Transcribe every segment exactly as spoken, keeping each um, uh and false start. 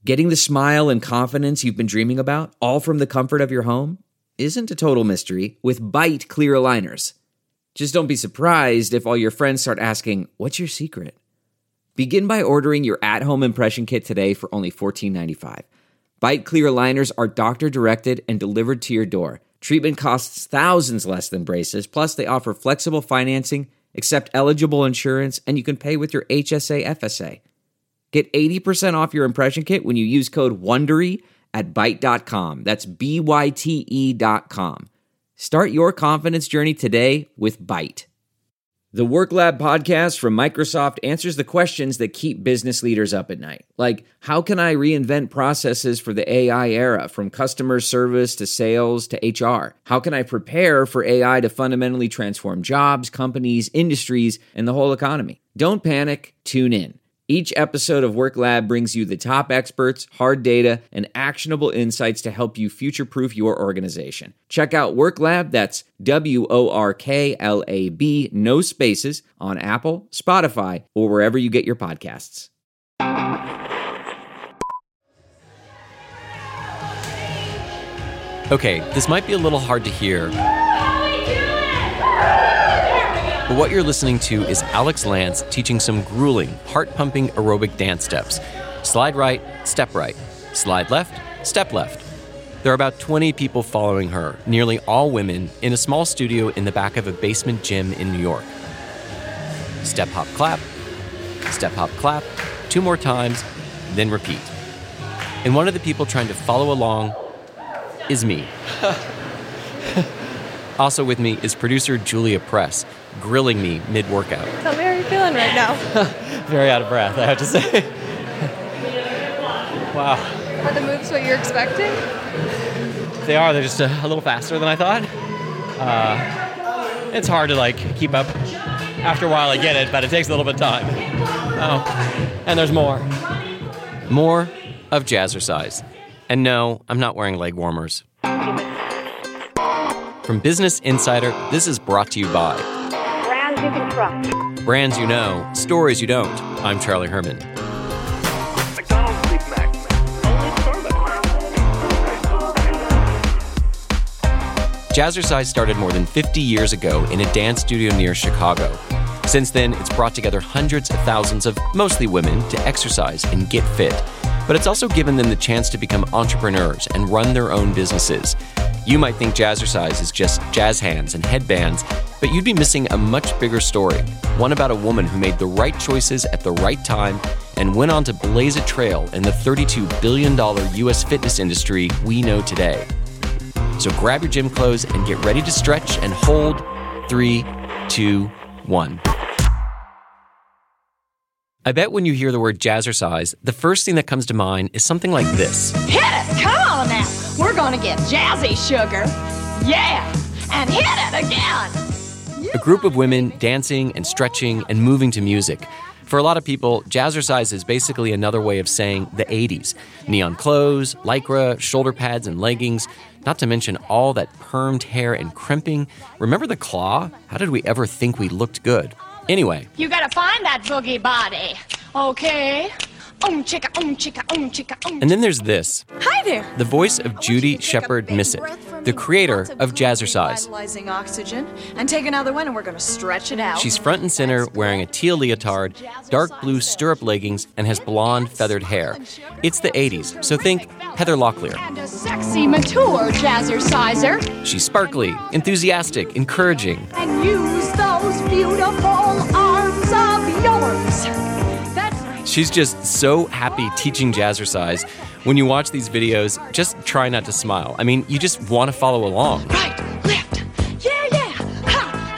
Getting the smile and confidence you've been dreaming about, all from the comfort of your home, isn't a total mystery with Byte clear aligners. Just don't be surprised if all your friends start asking, what's your secret? Begin by ordering your at-home impression kit today for only fourteen ninety-five. Byte clear aligners are doctor-directed and delivered to your door. Treatment costs thousands less than braces, plus they offer flexible financing, accept eligible insurance, and you can pay with your H S A F S A. Get eighty percent off your impression kit when you use code WONDERY at byte dot com. That's B Y T E dot com. Start your confidence journey today with Byte. The Work Lab podcast from Microsoft answers the questions that keep business leaders up at night. Like, how can I reinvent processes for the A I era, from customer service to sales to H R? How can I prepare for A I to fundamentally transform jobs, companies, industries, and the whole economy? Don't panic, tune in. Each episode of Work Lab brings you the top experts, hard data, and actionable insights to help you future-proof your organization. Check out Work Lab, that's W O R K L A B, no spaces, on Apple, Spotify, or wherever you get your podcasts. Okay, this might be a little hard to hear, but what you're listening to is Alex Lance teaching some grueling, heart-pumping aerobic dance steps. Slide right, step right. Slide left, step left. There are about twenty people following her, nearly all women, in a small studio in the back of a basement gym in New York. Step, hop, clap. Step, hop, clap. Two more times, then repeat. And one of the people trying to follow along is me. Also with me is producer Julia Press, grilling me mid-workout. Tell me how you're feeling right now. Very out of breath, I have to say. Wow. Are the moves what you're expecting? They are. They're just a, a little faster than I thought. Uh, it's hard to like keep up. After a while I get it, but it takes a little bit of time. Oh, and there's more. More of Jazzercise. And no, I'm not wearing leg warmers. From Business Insider, this is brought to you by Brands you can trust. Brands you know, stories you don't. I'm Charlie Herman. McDonald's Big Mac. Only Starbucks. Jazzercise started more than fifty years ago in a dance studio near Chicago. Since then, it's brought together hundreds of thousands of mostly women to exercise and get fit. But it's also given them the chance to become entrepreneurs and run their own businesses. You might think Jazzercise is just jazz hands and headbands, but you'd be missing a much bigger story. One about a woman who made the right choices at the right time and went on to blaze a trail in the thirty-two billion dollars U S fitness industry we know today. So grab your gym clothes and get ready to stretch and hold. Three, two, one. I bet when you hear the word Jazzercise, the first thing that comes to mind is something like this. Hit it! Come on now! We're gonna get jazzy, sugar! Yeah! And hit it again! Yeah. A group of women dancing and stretching and moving to music. For a lot of people, Jazzercise is basically another way of saying the eighties. Neon clothes, lycra, shoulder pads, and leggings, not to mention all that permed hair and crimping. Remember the claw? How did we ever think we looked good? Anyway. You gotta find that boogie body, okay? Um chicka, um chicka, um chicka, um. And then there's this. Hi there. The voice of Judy Shepard Missett, the creator of Jazzercise. Vitalizing oxygen, and take another one, and we're gonna stretch it out. She's front and center, wearing a teal leotard, dark blue stirrup leggings, and has blonde feathered hair. It's the eighties, so think Heather Locklear. And a sexy, mature jazzerciser. She's sparkly, enthusiastic, encouraging. And use those beautiful arms of yours. That's right. She's just so happy teaching Jazzercise. When you watch these videos, just try not to smile. I mean, you just want to follow along. Right, left, yeah, yeah, ha,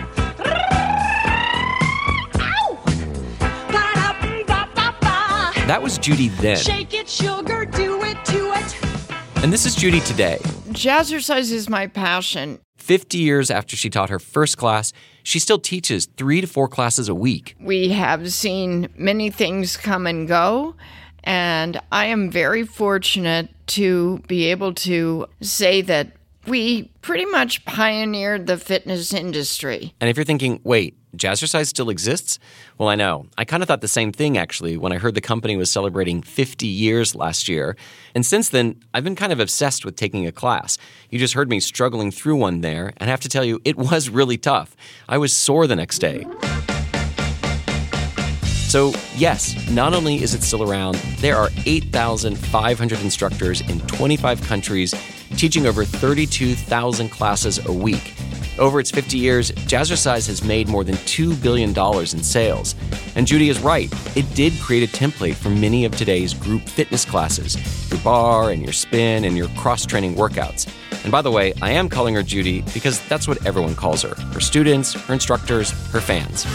ha. Ow! Ba-da-ba-ba-ba. That was Judy then. Shake it, sugar, do it to it. And this is Judy today. Jazzercise is my passion. fifty years after she taught her first class, she still teaches three to four classes a week. We have seen many things come and go, and I am very fortunate to be able to say that We pretty much pioneered the fitness industry. And if you're thinking, wait, Jazzercise still exists? Well, I know. I kind of thought the same thing, actually, when I heard the company was celebrating fifty years last year. And since then, I've been kind of obsessed with taking a class. You just heard me struggling through one there, and I have to tell you, it was really tough. I was sore the next day. So, yes, not only is it still around, there are eight thousand five hundred instructors in twenty-five countries teaching over thirty-two thousand classes a week. Over its fifty years, Jazzercise has made more than two billion dollars in sales. And Judy is right. It did create a template for many of today's group fitness classes, your bar and your spin and your cross-training workouts. And by the way, I am calling her Judy because that's what everyone calls her. Her students, her instructors, her fans.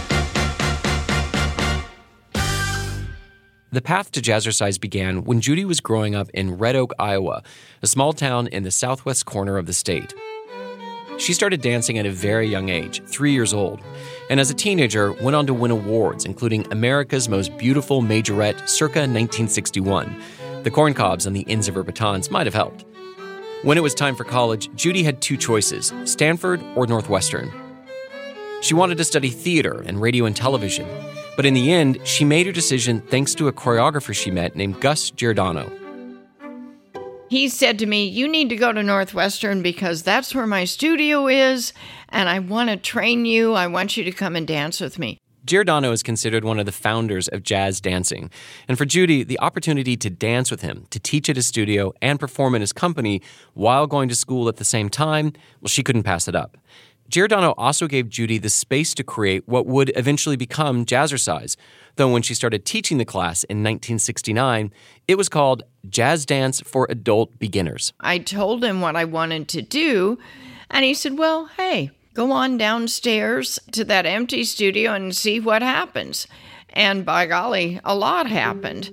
The path to Jazzercise began when Judy was growing up in Red Oak, Iowa, a small town in the southwest corner of the state. She started dancing at a very young age, three years old, and as a teenager went on to win awards, including America's Most Beautiful Majorette circa nineteen sixty-one. The corncobs on the ends of her batons might have helped. When it was time for college, Judy had two choices, Stanford or Northwestern. She wanted to study theater and radio and television, but in the end, she made her decision thanks to a choreographer she met named Gus Giordano. He said to me, you need to go to Northwestern because that's where my studio is, and I want to train you. I want you to come and dance with me. Giordano is considered one of the founders of jazz dancing. And for Judy, the opportunity to dance with him, to teach at his studio, and perform in his company while going to school at the same time, well, she couldn't pass it up. Giordano also gave Judy the space to create what would eventually become Jazzercise, though when she started teaching the class in nineteen sixty-nine, it was called Jazz Dance for Adult Beginners. I told him what I wanted to do, and he said, well, hey, go on downstairs to that empty studio and see what happens. And by golly, a lot happened.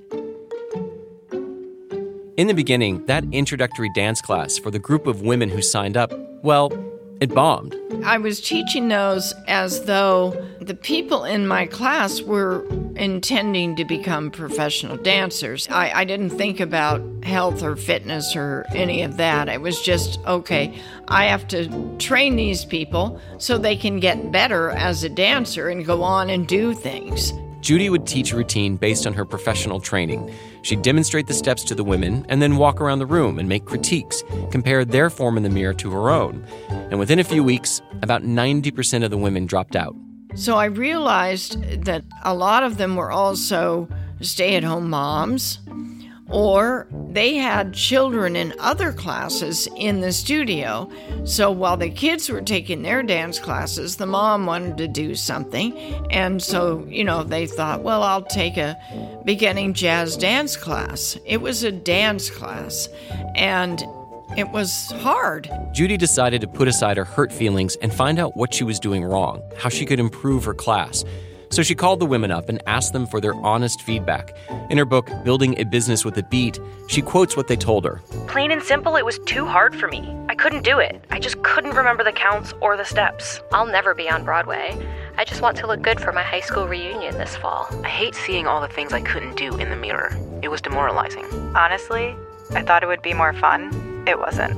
In the beginning, that introductory dance class for the group of women who signed up, well, it bombed. I was teaching those as though the people in my class were intending to become professional dancers. I, I didn't think about health or fitness or any of that. It was just, okay, I have to train these people so they can get better as a dancer and go on and do things. Judy would teach a routine based on her professional training. She'd demonstrate the steps to the women and then walk around the room and make critiques, compare their form in the mirror to her own. And within a few weeks, about ninety percent of the women dropped out. So I realized that a lot of them were also stay-at-home moms, or they had children in other classes in the studio. So while the kids were taking their dance classes, the mom wanted to do something. And so, you know, they thought, well, I'll take a beginning jazz dance class. It was a dance class, and it was hard. Judy decided to put aside her hurt feelings and find out what she was doing wrong, how she could improve her class. So she called the women up and asked them for their honest feedback. In her book, Building a Business with a Beat, she quotes what they told her. Plain and simple, it was too hard for me. I couldn't do it. I just couldn't remember the counts or the steps. I'll never be on Broadway. I just want to look good for my high school reunion this fall. I hate seeing all the things I couldn't do in the mirror. It was demoralizing. Honestly, I thought it would be more fun. It wasn't.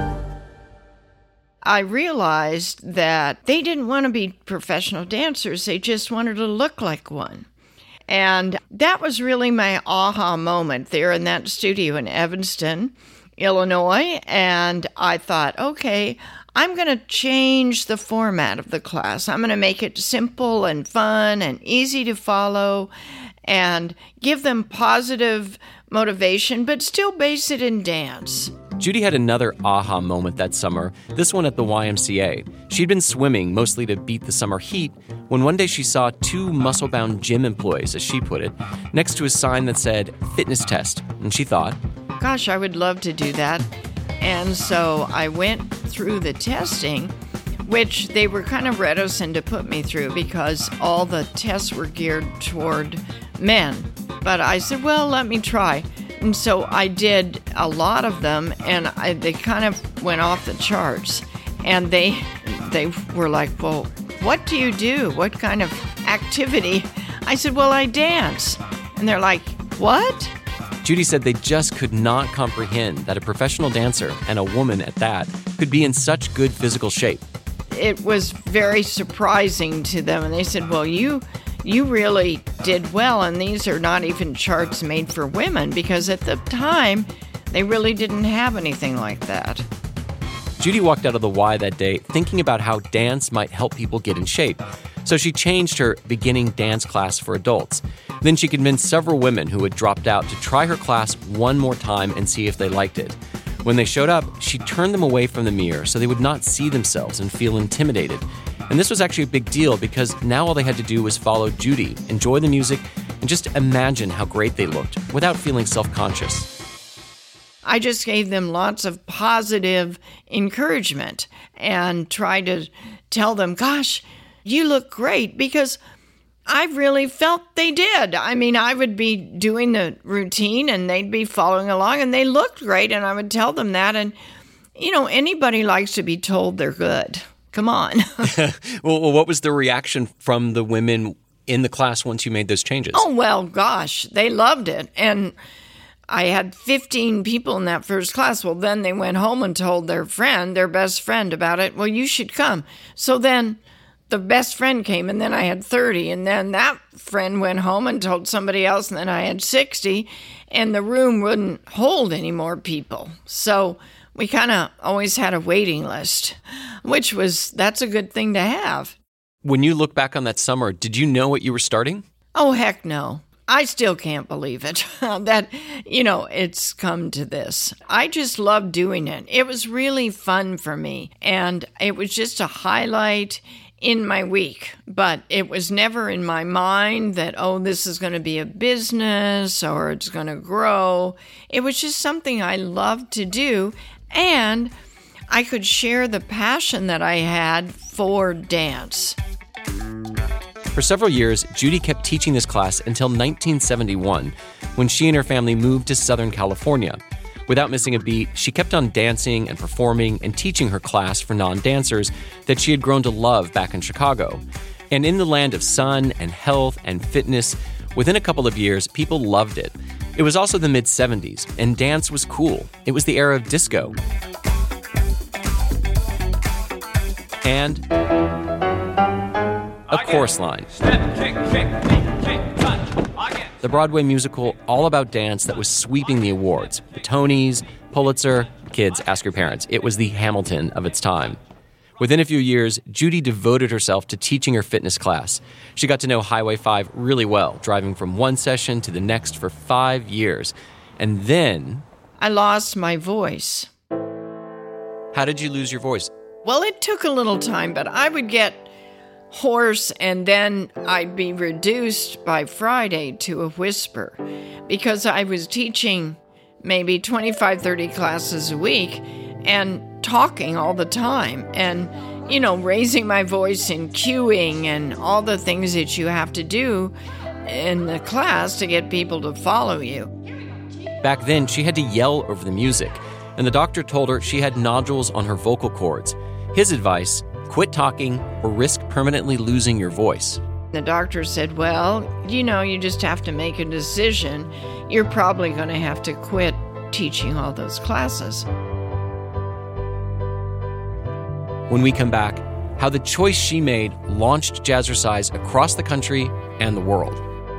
I realized that they didn't want to be professional dancers. They just wanted to look like one. And that was really my aha moment there in that studio in Evanston, Illinois. And I thought, okay, I'm going to change the format of the class. I'm going to make it simple and fun and easy to follow and give them positive motivation, but still base it in dance. Judy had another aha moment that summer, this one at the Y M C A. She'd been swimming, mostly to beat the summer heat, when one day she saw two muscle-bound gym employees, as she put it, next to a sign that said, fitness test. And she thought, gosh, I would love to do that. And so I went through the testing, which they were kind of reticent to put me through because all the tests were geared toward men. But I said, well, let me try. And so I did a lot of them, and I, they kind of went off the charts. And they they were like, well, what do you do? What kind of activity? I said, well, I dance. And they're like, what? Judy said they just could not comprehend that a professional dancer, and a woman at that, could be in such good physical shape. It was very surprising to them, and they said, well, you you really did well, and these are not even charts made for women, because at the time, they really didn't have anything like that. Judy walked out of the Y that day thinking about how dance might help people get in shape. So she changed her beginning dance class for adults. Then she convinced several women who had dropped out to try her class one more time and see if they liked it. When they showed up, she turned them away from the mirror so they would not see themselves and feel intimidated. And this was actually a big deal because now all they had to do was follow Judy, enjoy the music, and just imagine how great they looked without feeling self-conscious. I just gave them lots of positive encouragement and tried to tell them, gosh, you look great, because I really felt they did. I mean, I would be doing the routine and they'd be following along and they looked great, and I would tell them that. And, you know, anybody likes to be told they're good. Come on. Well, what was the reaction from the women in the class once you made those changes? Oh, well, gosh, they loved it. And I had fifteen people in that first class. Well, then they went home and told their friend, their best friend about it. Well, you should come. So then the best friend came, and then I had thirty. And then that friend went home and told somebody else, and then I had sixty. And the room wouldn't hold any more people. So we kind of always had a waiting list, which was, that's a good thing to have. When you look back on that summer, did you know what you were starting? Oh, heck no. I still can't believe it, that, you know, it's come to this. I just love doing it. It was really fun for me, and it was just a highlight in my week. But it was never in my mind that, oh, this is going to be a business or it's going to grow. It was just something I loved to do, and I could share the passion that I had for dance. For several years, Judy kept teaching this class until nineteen seventy-one, when she and her family moved to Southern California. Without missing a beat, she kept on dancing and performing and teaching her class for non-dancers that she had grown to love back in Chicago. And in the land of sun and health and fitness, within a couple of years, people loved it. It was also the mid-seventies, and dance was cool. It was the era of disco. And a chorus line. The Broadway musical all about dance that was sweeping the awards. The Tonys, Pulitzer, kids, ask your parents. It was the Hamilton of its time. Within a few years, Judy devoted herself to teaching her fitness class. She got to know Highway five really well, driving from one session to the next for five years. And then... I lost my voice. How did you lose your voice? Well, it took a little time, but I would get hoarse, and then I'd be reduced by Friday to a whisper because I was teaching maybe twenty-five, thirty classes a week and talking all the time and, you know, raising my voice and cueing and all the things that you have to do in the class to get people to follow you. Back then, she had to yell over the music, and the doctor told her she had nodules on her vocal cords. His advice: quit talking or risk permanently losing your voice. The doctor said, well, you know, you just have to make a decision. You're probably going to have to quit teaching all those classes. When we come back, how the choice she made launched Jazzercise across the country and the world.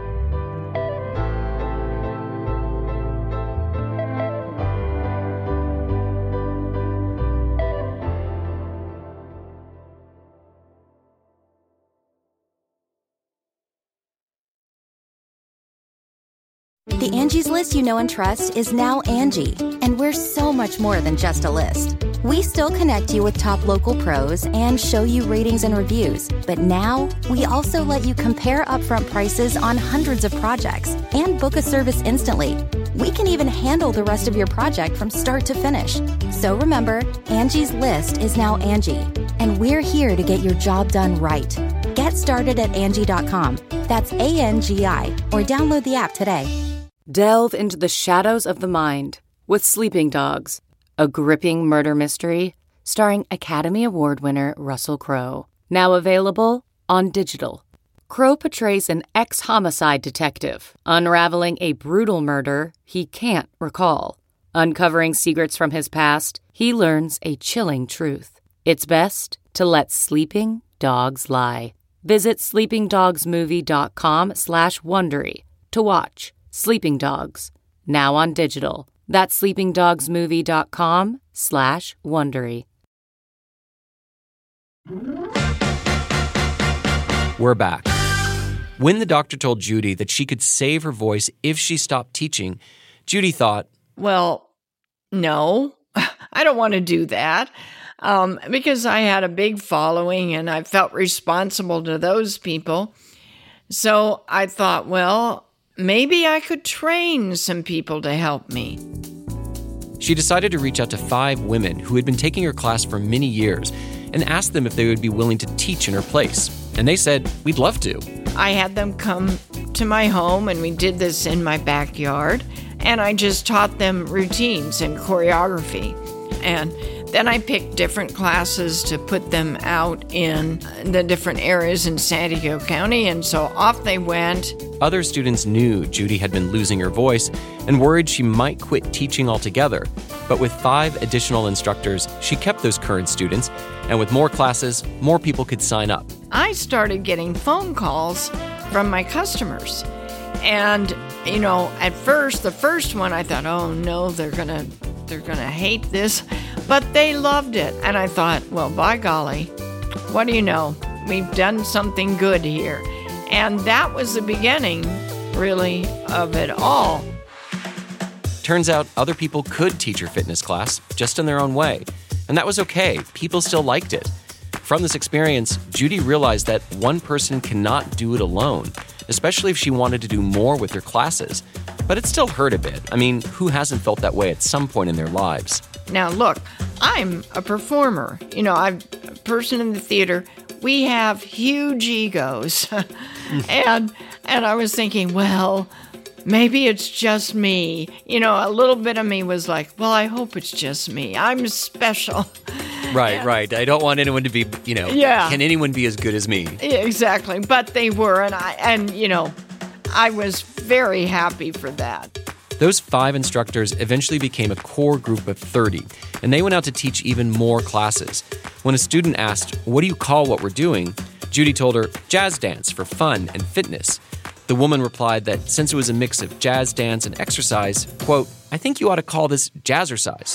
The Angie's List you know and trust is now Angie, and we're so much more than just a list. We still connect you with top local pros and show you ratings and reviews, but now we also let you compare upfront prices on hundreds of projects and book a service instantly. We can even handle the rest of your project from start to finish. So remember, Angie's List is now Angie, and we're here to get your job done right. Get started at Angie dot com. That's A N G I, or download the app today. Delve into the shadows of the mind with Sleeping Dogs, a gripping murder mystery starring Academy Award winner Russell Crowe. Now available on digital. Crow portrays an ex-homicide detective, unraveling a brutal murder he can't recall. Uncovering secrets from his past, he learns a chilling truth. It's best to let sleeping dogs lie. Visit sleepingdogsmovie.com slash Wondery to watch Sleeping Dogs, now on digital. That's sleepingdogsmovie.com slash Wondery. We're back. When the doctor told Judy that she could save her voice if she stopped teaching, Judy thought, well, no, I don't want to do that. Um, because I had a big following and I felt responsible to those people. So I thought, well, maybe I could train some people to help me. She decided to reach out to five women who had been taking her class for many years and asked them if they would be willing to teach in her place. And they said, we'd love to. I had them come to my home and we did this in my backyard. And I just taught them routines and choreography. And then I picked different classes to put them out in the different areas in San Diego County, and so off they went. Other students knew Judy had been losing her voice and worried she might quit teaching altogether. But with five additional instructors, she kept those current students, and with more classes, more people could sign up. I started getting phone calls from my customers. And, you know, at first, the first one, I thought, oh no, they're gonna they're gonna hate this. But they loved it. And I thought, well, by golly, what do you know? We've done something good here. And that was the beginning, really, of it all. Turns out other people could teach her fitness class, just in their own way. And that was okay. People still liked it. From this experience, Judy realized that one person cannot do it alone, especially if she wanted to do more with her classes. But it still hurt a bit. I mean, who hasn't felt that way at some point in their lives? Now, look, I'm a performer. You know, I'm a person in the theater. We have huge egos. and and I was thinking, well, maybe it's just me. You know, a little bit of me was like, well, I hope it's just me. I'm special. Right, yeah. right. I don't want anyone to be, you know, yeah. Can anyone be as good as me? Yeah, exactly. But they were, and I, and you know, I was very happy for that. Those five instructors eventually became a core group of thirty, and they went out to teach even more classes. When a student asked, what do you call what we're doing? Judy told her, jazz dance for fun and fitness. The woman replied that since it was a mix of jazz dance and exercise, quote, I think you ought to call this jazzercise.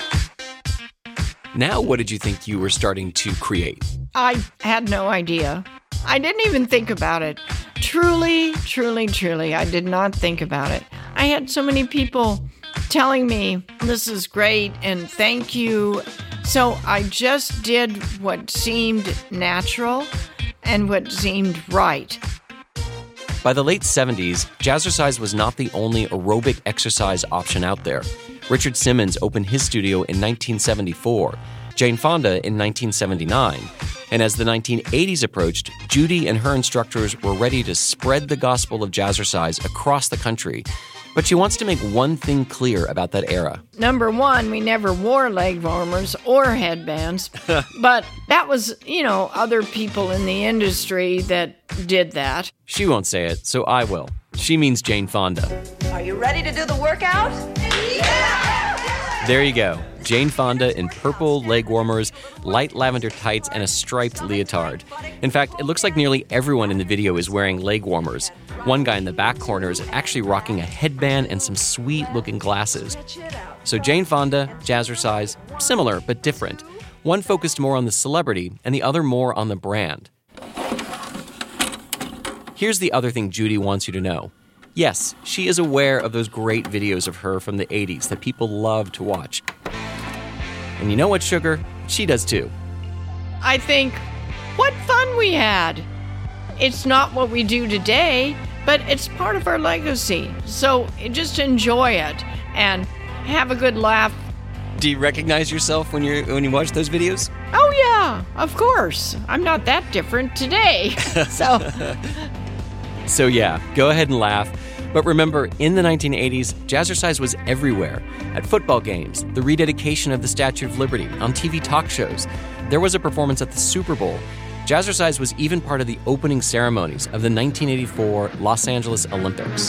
Now, what did you think you were starting to create? I had no idea. I didn't even think about it. Truly, truly, truly, I did not think about it. I had so many people telling me, this is great and thank you. So I just did what seemed natural and what seemed right. By the late seventies, jazzercise was not the only aerobic exercise option out there. Richard Simmons opened his studio in nineteen seventy-four, Jane Fonda in nineteen seventy-nine. And as the nineteen eighties approached, Judy and her instructors were ready to spread the gospel of jazzercise across the country. But she wants to make one thing clear about that era. Number one, we never wore leg warmers or headbands. But that was, you know, other people in the industry that did that. She won't say it, so I will. She means Jane Fonda. Are you ready to do the workout? Yeah! There you go. Jane Fonda in purple leg warmers, light lavender tights, and a striped leotard. In fact, it looks like nearly everyone in the video is wearing leg warmers. One guy in the back corner is actually rocking a headband and some sweet-looking glasses. So Jane Fonda, jazzercise, similar but different. One focused more on the celebrity and the other more on the brand. Here's the other thing Judy wants you to know. Yes, she is aware of those great videos of her from the eighties that people love to watch. And you know what, Sugar? She does too. I think, what fun we had. It's not what we do today, but it's part of our legacy. So just enjoy it and have a good laugh. Do you recognize yourself when you when you watch those videos? Oh yeah, of course. I'm not that different today. so So yeah, go ahead and laugh. But remember, in the nineteen eighties, jazzercise was everywhere. At football games, the rededication of the Statue of Liberty, on T V talk shows. There was a performance at the Super Bowl. Jazzercise was even part of the opening ceremonies of the nineteen eighty-four Los Angeles Olympics.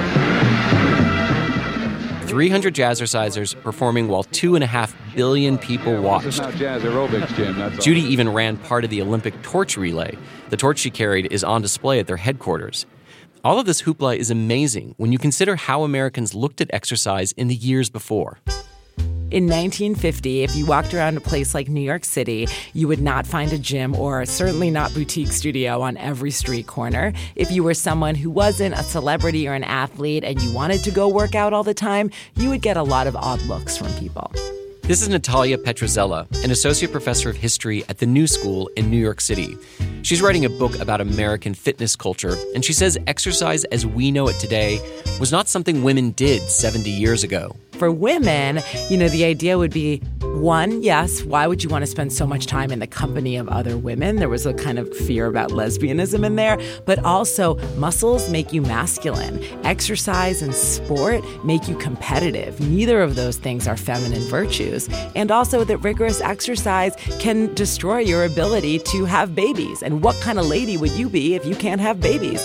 three hundred jazzercisers performing while two and a half billion people watched. Not jazz aerobics, Jim. That's Judy even ran part of the Olympic torch relay. The torch she carried is on display at their headquarters. All of this hoopla is amazing when you consider how Americans looked at exercise in the years before. In nineteen fifty, if you walked around a place like New York City, you would not find a gym or certainly not boutique studio on every street corner. If you were someone who wasn't a celebrity or an athlete and you wanted to go work out all the time, you would get a lot of odd looks from people. This is Natalia Petrozzella, an associate professor of history at the New School in New York City. She's writing a book about American fitness culture, and she says exercise as we know it today was not something women did seventy years ago. For women, you know, the idea would be, one, yes, why would you want to spend so much time in the company of other women? There was a kind of fear about lesbianism in there. But also, muscles make you masculine. Exercise and sport make you competitive. Neither of those things are feminine virtues. And also that rigorous exercise can destroy your ability to have babies. And what kind of lady would you be if you can't have babies?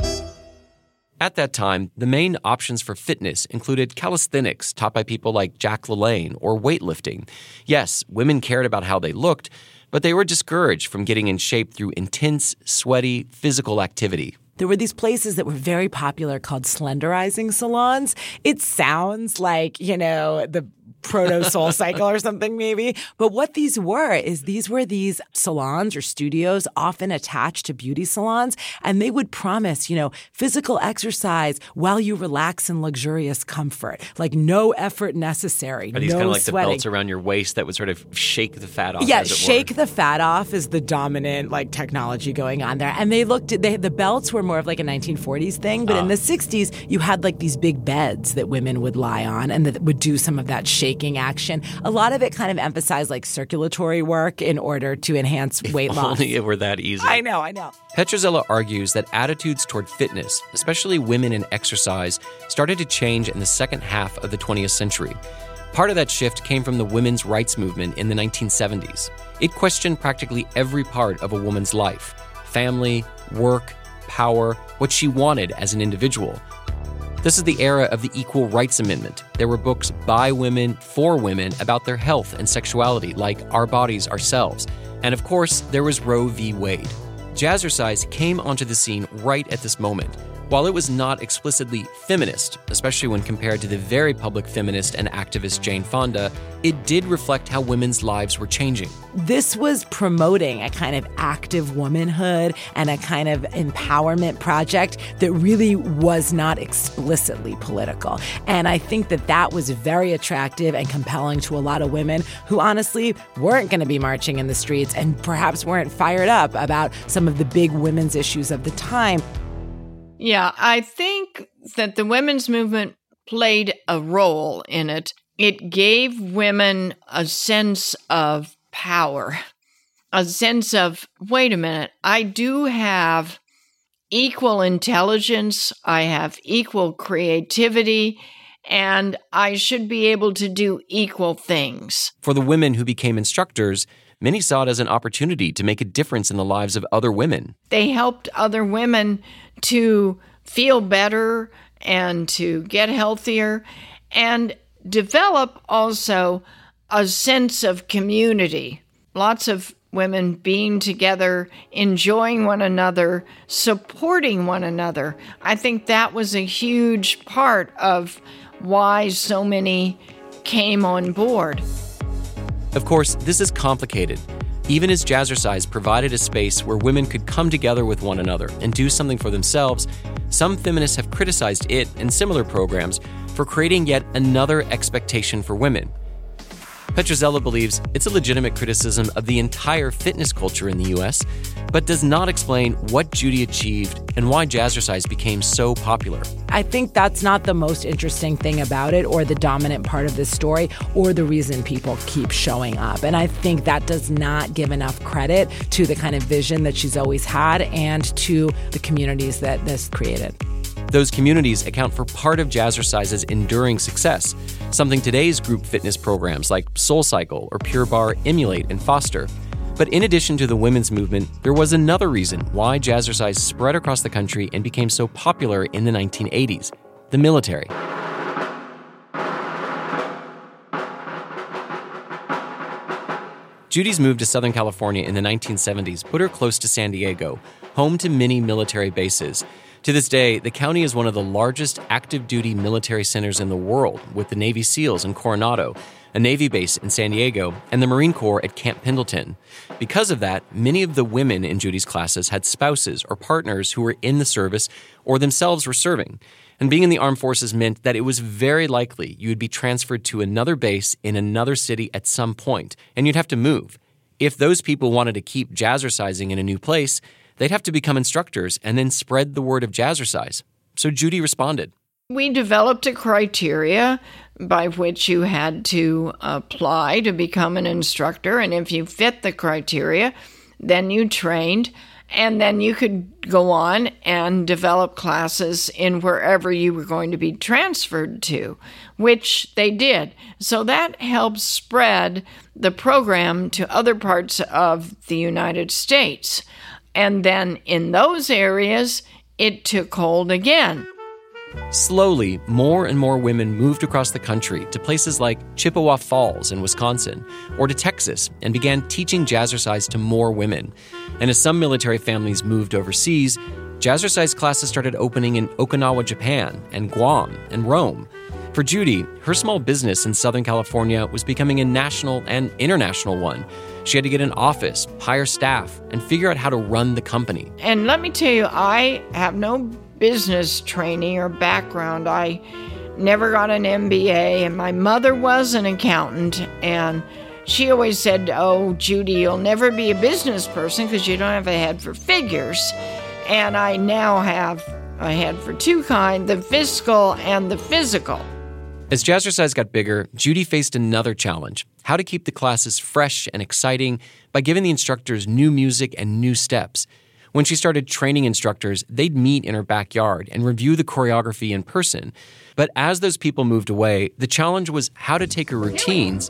At that time, the main options for fitness included calisthenics taught by people like Jack LaLanne or weightlifting. Yes, women cared about how they looked, but they were discouraged from getting in shape through intense, sweaty, physical activity. There were these places that were very popular called slenderizing salons. It sounds like, you know, the proto-Soul Cycle or something maybe. But what these were is these were these salons or studios often attached to beauty salons, and they would promise, you know, physical exercise while you relax in luxurious comfort, like no effort necessary, Are these no kind of like sweating. The belts around your waist that would sort of shake the fat off? Yeah, as it shake were. the fat off is the dominant like technology going on there. And they looked at, they, the belts were more of like a nineteen forties thing, but uh. in the sixties, you had like these big beds that women would lie on and that would do some of that shaking action. A lot of it kind of emphasized like circulatory work in order to enhance weight if loss. Only it were that easy. I know, I know. Petrozzella argues that attitudes toward fitness, especially women in exercise, started to change in the second half of the twentieth century. Part of that shift came from the women's rights movement in the nineteen seventies. It questioned practically every part of a woman's life: family, work, power, what she wanted as an individual. This is the era of the Equal Rights Amendment. There were books by women, for women, about their health and sexuality, like Our Bodies, Ourselves. And of course, there was Roe v. Wade. Jazzercise came onto the scene right at this moment. While it was not explicitly feminist, especially when compared to the very public feminist and activist Jane Fonda, it did reflect how women's lives were changing. This was promoting a kind of active womanhood and a kind of empowerment project that really was not explicitly political. And I think that that was very attractive and compelling to a lot of women who honestly weren't going to be marching in the streets and perhaps weren't fired up about some of the big women's issues of the time. Yeah, I think that the women's movement played a role in it. It gave women a sense of power, a sense of, wait a minute, I do have equal intelligence, I have equal creativity, and I should be able to do equal things. For the women who became instructors, many saw it as an opportunity to make a difference in the lives of other women. They helped other women to feel better and to get healthier and develop also a sense of community. Lots of women being together, enjoying one another, supporting one another. I think that was a huge part of why so many came on board. Of course, this is complicated. Even as Jazzercise provided a space where women could come together with one another and do something for themselves, some feminists have criticized it and similar programs for creating yet another expectation for women. Petrozzella believes it's a legitimate criticism of the entire fitness culture in the U S, but does not explain what Judy achieved and why Jazzercise became so popular. I think that's not the most interesting thing about it or the dominant part of this story or the reason people keep showing up. And I think that does not give enough credit to the kind of vision that she's always had and to the communities that this created. Those communities account for part of Jazzercise's enduring success, something today's group fitness programs like Soul Cycle or Pure Barre emulate and foster. But in addition to the women's movement, there was another reason why jazzercise spread across the country and became so popular in the nineteen eighties: the military. Judy's move to Southern California in the nineteen seventies put her close to San Diego, home to many military bases. To this day, the county is one of the largest active-duty military centers in the world, with the Navy SEALs in Coronado, a Navy base in San Diego, and the Marine Corps at Camp Pendleton. Because of that, many of the women in Judy's classes had spouses or partners who were in the service or themselves were serving. And being in the armed forces meant that it was very likely you would be transferred to another base in another city at some point, and you'd have to move. If those people wanted to keep jazzercising in a new place, they'd have to become instructors and then spread the word of jazzercise. So Judy responded. We developed a criteria by which you had to apply to become an instructor, and if you fit the criteria, then you trained, and then you could go on and develop classes in wherever you were going to be transferred to, which they did. So that helped spread the program to other parts of the United States. And then in those areas, it took hold again. Slowly, more and more women moved across the country to places like Chippewa Falls in Wisconsin or to Texas and began teaching jazzercise to more women. And as some military families moved overseas, jazzercise classes started opening in Okinawa, Japan, and Guam and Rome. For Judy, her small business in Southern California was becoming a national and international one. She had to get an office, hire staff, and figure out how to run the company. And let me tell you, I have no business training or background. I never got an M B A, and my mother was an accountant, and she always said, oh, Judy, you'll never be a business person because you don't have a head for figures. And I now have a head for two kinds, the fiscal and the physical. As jazzercise got bigger, Judy faced another challenge: how to keep the classes fresh and exciting by giving the instructors new music and new steps. When she started training instructors, they'd meet in her backyard and review the choreography in person. But as those people moved away, the challenge was how to take her routines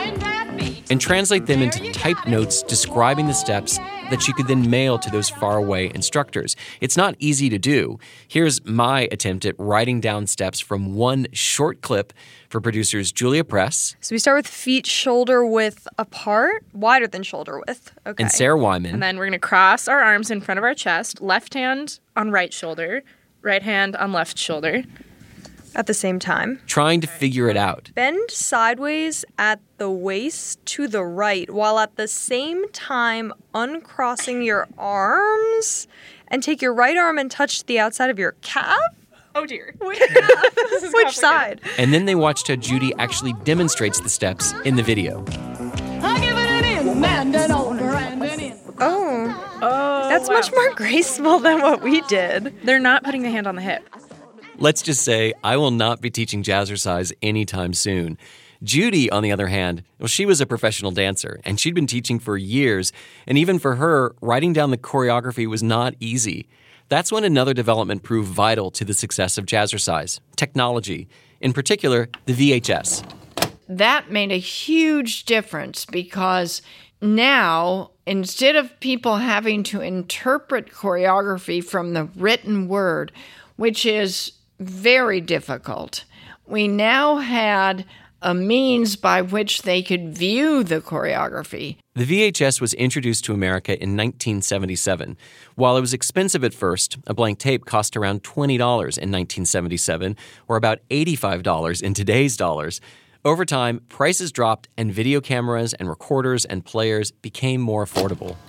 and translate them into typed notes describing the steps that she could then mail to those faraway instructors. It's not easy to do. Here's my attempt at writing down steps from one short clip for producers Julia Press. So we start with feet shoulder width apart, wider than shoulder width. Okay. And Sarah Wyman. And then we're going to cross our arms in front of our chest, left hand on right shoulder, right hand on left shoulder. At the same time. Trying to figure it out. Bend sideways at the waist to the right, while at the same time uncrossing your arms, and take your right arm and touch the outside of your calf. Oh dear. Which, Which side? And then they watched how Judy actually demonstrates the steps in the video. I give it an in, and an over, and an in. Oh. Oh. That's wow. much more graceful than what we did. They're not putting the hand on the hip. Let's just say I will not be teaching jazzercise anytime soon. Judy, on the other hand, well, she was a professional dancer, and she'd been teaching for years, and even for her, writing down the choreography was not easy. That's when another development proved vital to the success of jazzercise: technology, in particular, the V H S. That made a huge difference because now, instead of people having to interpret choreography from the written word, which is very difficult, we now had a means by which they could view the choreography. The V H S was introduced to America in nineteen seventy-seven. While it was expensive at first, a blank tape cost around twenty dollars in nineteen seventy-seven, or about eighty-five dollars in today's dollars. Over time, prices dropped and video cameras and recorders and players became more affordable.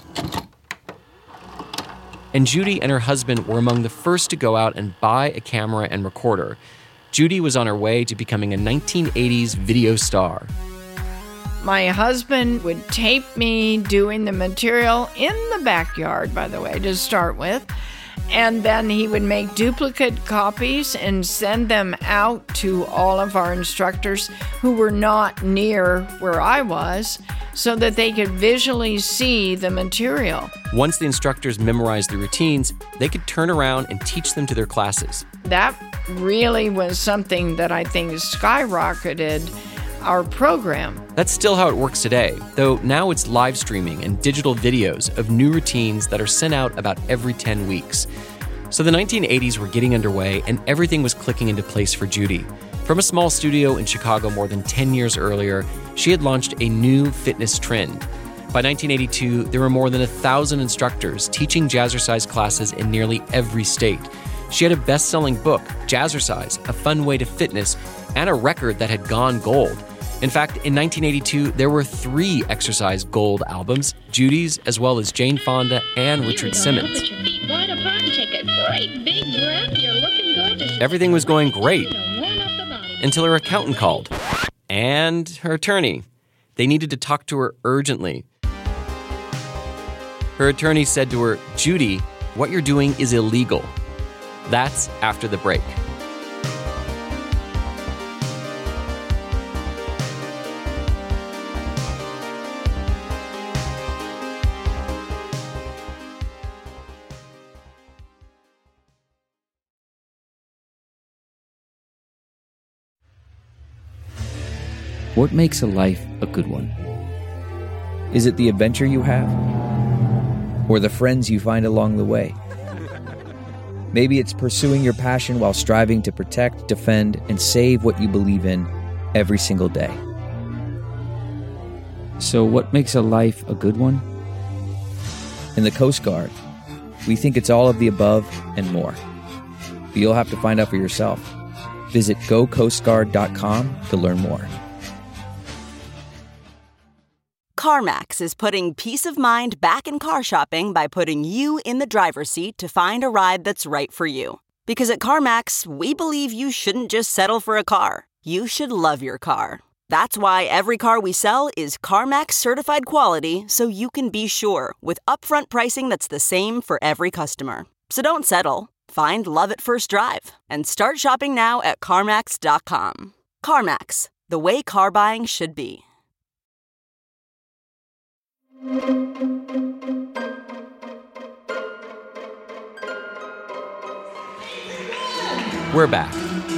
And Judy and her husband were among the first to go out and buy a camera and recorder. Judy was on her way to becoming a nineteen eighties video star. My husband would tape me doing the material in the backyard, by the way, to start with. And then he would make duplicate copies and send them out to all of our instructors who were not near where I was, so that they could visually see the material. Once the instructors memorized the routines, they could turn around and teach them to their classes. That really was something that I think skyrocketed our program. That's still how it works today, though now it's live streaming and digital videos of new routines that are sent out about every ten weeks. So the nineteen eighties were getting underway and everything was clicking into place for Judy. From a small studio in Chicago more than ten years earlier, she had launched a new fitness trend. By nineteen eighty-two, there were more than a thousand instructors teaching jazzercise classes in nearly every state. She had a best-selling book, Jazzercise, A Fun Way to Fitness, and a record that had gone gold. In fact, in nineteen eighty-two, there were three Exercise Gold albums, Judy's, as well as Jane Fonda and Richard Simmons. Everything was going great until her accountant called. And her attorney. They needed to talk to her urgently. Her attorney said to her, "Judy, what you're doing is illegal." That's after the break. What makes a life a good one? Is it the adventure you have? Or the friends you find along the way? Maybe it's pursuing your passion while striving to protect, defend, and save what you believe in every single day. So what makes a life a good one? In the Coast Guard, we think it's all of the above and more. But you'll have to find out for yourself. Visit go coast guard dot com to learn more. CarMax is putting peace of mind back in car shopping by putting you in the driver's seat to find a ride that's right for you. Because at CarMax, we believe you shouldn't just settle for a car. You should love your car. That's why every car we sell is CarMax certified quality, so you can be sure with upfront pricing that's the same for every customer. So don't settle. Find love at first drive and start shopping now at CarMax dot com. CarMax, the way car buying should be. We're back.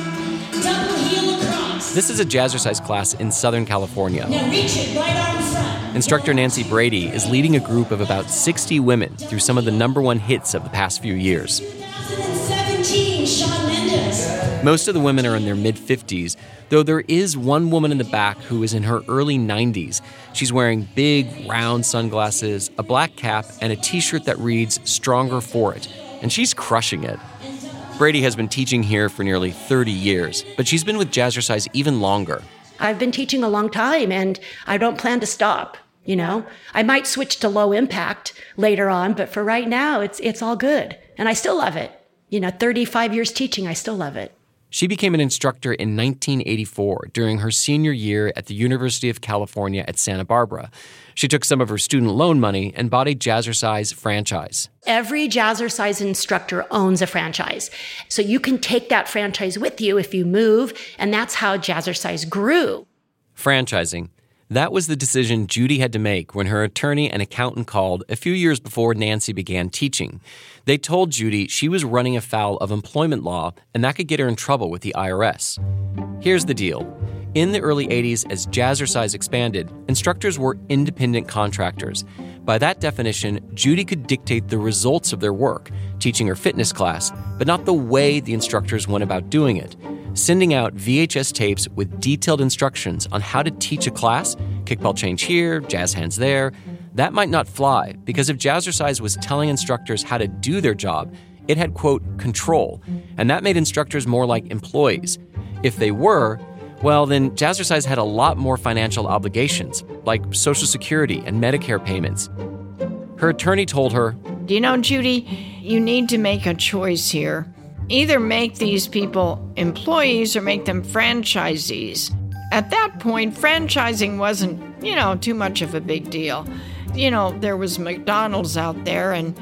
This is a jazzercise class in Southern California. Now reach it, right arm front. Instructor Nancy Brady is leading a group of about sixty women through some of the number one hits of the past few years. twenty seventeen, Shawn Mendes. Most of the women are in their mid-fifties, though there is one woman in the back who is in her early nineties. She's wearing big, round sunglasses, a black cap, and a t-shirt that reads, "Stronger for it." And she's crushing it. Brady has been teaching here for nearly thirty years, but she's been with Jazzercise even longer. I've been teaching a long time, and I don't plan to stop, you know? I might switch to low impact later on, but for right now, it's it's all good. And I still love it. You know, thirty-five years teaching, I still love it. She became an instructor in nineteen eighty-four during her senior year at the University of California at Santa Barbara. She took some of her student loan money and bought a Jazzercise franchise. Every Jazzercise instructor owns a franchise. So you can take that franchise with you if you move, and that's how Jazzercise grew. Franchising. That was the decision Judy had to make when her attorney and accountant called a few years before Nancy began teaching. They told Judy she was running afoul of employment law, and that could get her in trouble with the I R S. Here's the deal. In the early eighties, as Jazzercise expanded, instructors were independent contractors. By that definition, Judy could dictate the results of their work, teaching her fitness class, but not the way the instructors went about doing it. Sending out V H S tapes with detailed instructions on how to teach a class, kickball change here, jazz hands there, that might not fly, because if Jazzercise was telling instructors how to do their job, it had, quote, control, and that made instructors more like employees. If they were, well, then Jazzercise had a lot more financial obligations, like Social Security and Medicare payments. Her attorney told her, "Do you know, Judy, you need to make a choice here. Either make these people employees or make them franchisees." At that point, franchising wasn't, you know, too much of a big deal. You know, there was McDonald's out there and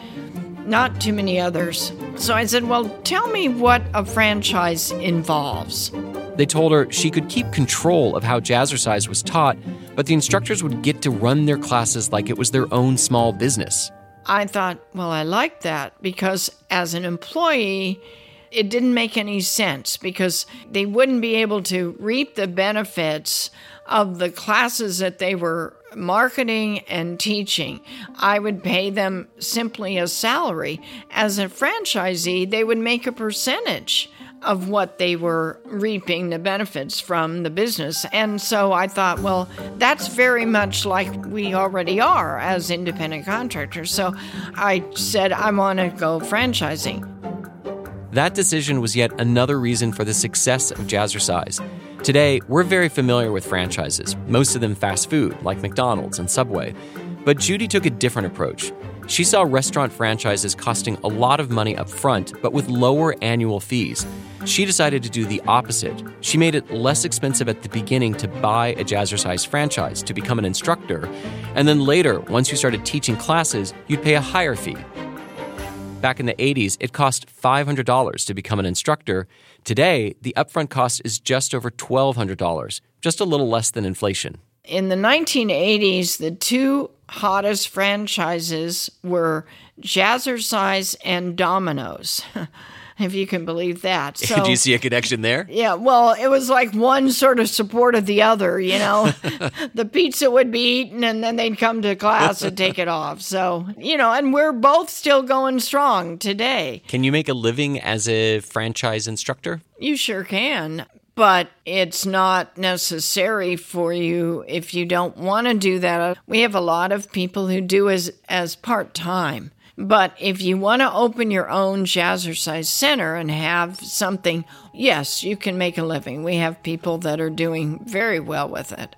not too many others. So I said, well, tell me what a franchise involves. They told her she could keep control of how Jazzercise was taught, but the instructors would get to run their classes like it was their own small business. I thought, well, I like that, because as an employee, it didn't make any sense, because they wouldn't be able to reap the benefits of the classes that they were marketing and teaching, I would pay them simply a salary. As a franchisee, they would make a percentage of what they were reaping the benefits from the business. And so I thought, well, that's very much like we already are as independent contractors. So I said, I want to go franchising. That decision was yet another reason for the success of Jazzercise. Today, we're very familiar with franchises, most of them fast food, like McDonald's and Subway. But Judy took a different approach. She saw restaurant franchises costing a lot of money up front, but with lower annual fees. She decided to do the opposite. She made it less expensive at the beginning to buy a Jazzercise franchise, to become an instructor. And then later, once you started teaching classes, you'd pay a higher fee. Back in the eighties, it cost five hundred dollars to become an instructor. Today, the upfront cost is just over twelve hundred dollars, just a little less than inflation. In the nineteen eighties, the two hottest franchises were Jazzercise and Domino's, if you can believe that. So, do you see a connection there? Yeah, well, it was like one sort of supported the other, you know. The pizza would be eaten and then they'd come to class and take it off. So, you know, and we're both still going strong today. Can you make a living as a franchise instructor? You sure can. But it's not necessary for you if you don't want to do that. We have a lot of people who do as, as part-time. But if you want to open your own Jazzercise center and have something, yes, you can make a living. We have people that are doing very well with it.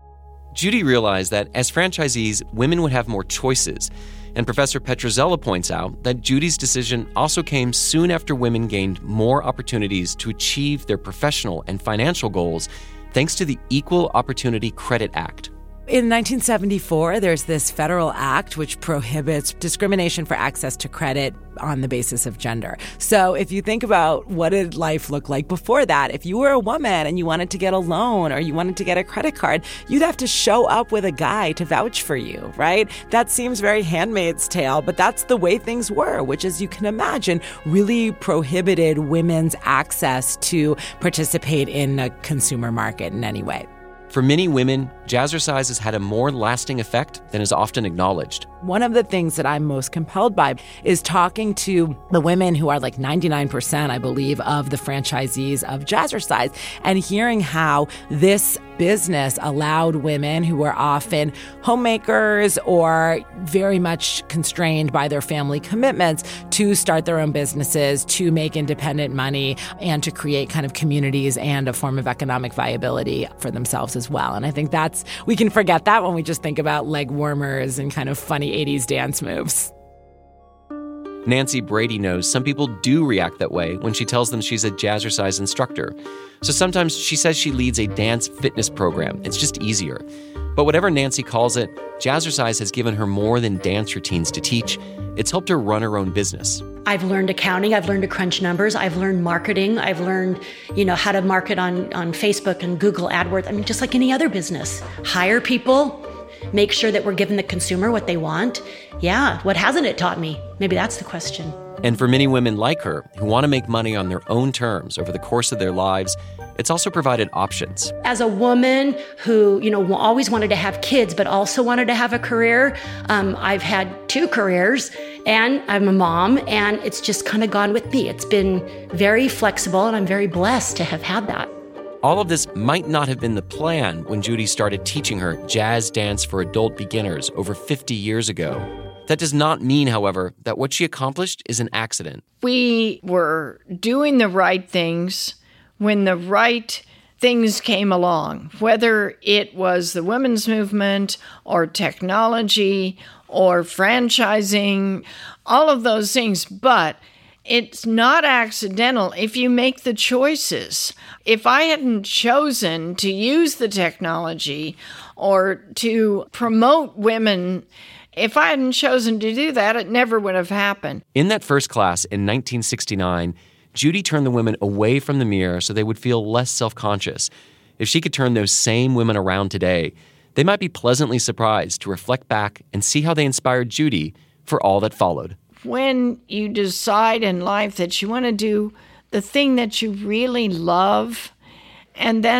Judy realized that as franchisees, women would have more choices. And Professor Petrozzella points out that Judy's decision also came soon after women gained more opportunities to achieve their professional and financial goals thanks to the Equal Opportunity Credit Act. In nineteen seventy-four, there's this federal act which prohibits discrimination for access to credit on the basis of gender. So if you think about what did life look like before that, if you were a woman and you wanted to get a loan or you wanted to get a credit card, you'd have to show up with a guy to vouch for you, right? That seems very Handmaid's Tale, but that's the way things were, which, as you can imagine, really prohibited women's access to participate in a consumer market in any way. For many women, Jazzercise has had a more lasting effect than is often acknowledged. One of the things that I'm most compelled by is talking to the women who are like ninety-nine percent, I believe, of the franchisees of Jazzercise, and hearing how this business allowed women who were often homemakers or very much constrained by their family commitments to start their own businesses, to make independent money, and to create kind of communities and a form of economic viability for themselves as well. And I think that's, we can forget that when we just think about leg warmers and kind of funny eighties dance moves. Nancy Brady knows some people do react that way when she tells them she's a Jazzercise instructor. So sometimes she says she leads a dance fitness program. It's just easier. But whatever Nancy calls it, Jazzercise has given her more than dance routines to teach. It's helped her run her own business. I've learned accounting. I've learned to crunch numbers. I've learned marketing. I've learned, you know, how to market on, on Facebook and Google AdWords. I mean, just like any other business. Hire people. Make sure that we're giving the consumer what they want. Yeah, what hasn't it taught me? Maybe that's the question. And for many women like her who want to make money on their own terms over the course of their lives, it's also provided options. As a woman who, you know, always wanted to have kids, but also wanted to have a career, um, I've had two careers, and I'm a mom, and it's just kind of gone with me. It's been very flexible, and I'm very blessed to have had that. All of this might not have been the plan when Judy started teaching her jazz dance for adult beginners over fifty years ago. That does not mean, however, that what she accomplished is an accident. We were doing the right things when the right things came along, whether it was the women's movement or technology or franchising, all of those things. But it's not accidental if you make the choices. If I hadn't chosen to use the technology or to promote women, if I hadn't chosen to do that, it never would have happened. In that first class in nineteen sixty-nine, Judy turned the women away from the mirror so they would feel less self-conscious. If she could turn those same women around today, they might be pleasantly surprised to reflect back and see how they inspired Judy for all that followed. When you decide in life that you want to do the thing that you really love, and then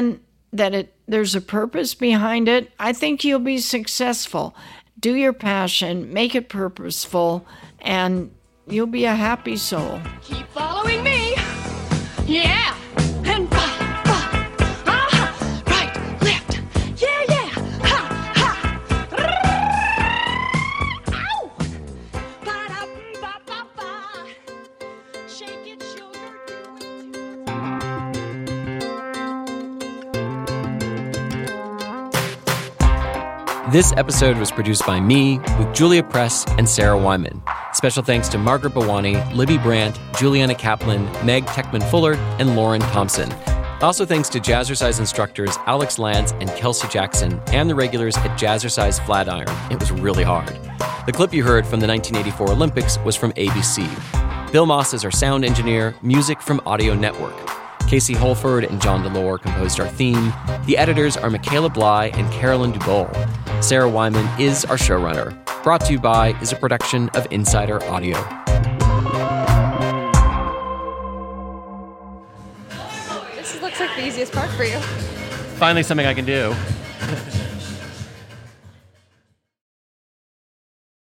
that it there's a purpose behind it, I think you'll be successful. Do your passion, make it purposeful, and you'll be a happy soul. Keep following me. Yeah. And right, right. Uh-huh. Right, left. Yeah, yeah. Ha, ha. Ow. Ba-da-ba-ba-ba. Shake it, sugar, do it. This episode was produced by me with Julia Press and Sarah Wyman. Special thanks to Margaret Bawani, Libby Brandt, Juliana Kaplan, Meg Techman-Fuller, and Lauren Thompson. Also thanks to Jazzercise instructors Alex Lance and Kelsey Jackson and the regulars at Jazzercise Flatiron. It was really hard. The clip you heard from the nineteen eighty-four Olympics was from A B C. Bill Moss is our sound engineer, music from Audio Network. Casey Holford and John DeLore composed our theme. The editors are Michaela Bly and Carolyn Dubol. Sarah Wyman is our showrunner. Brought to you by is a production of Insider Audio. This looks like the easiest part for you. Finally something I can do.